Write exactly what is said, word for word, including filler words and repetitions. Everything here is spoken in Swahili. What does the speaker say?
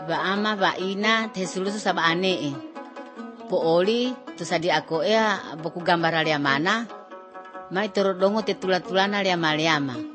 ba ama ba ina te sulusu saba ane. Po oli tu sadi ako ea boku gambar alia mana. Mai torodongo te tula-tulana lia maliama.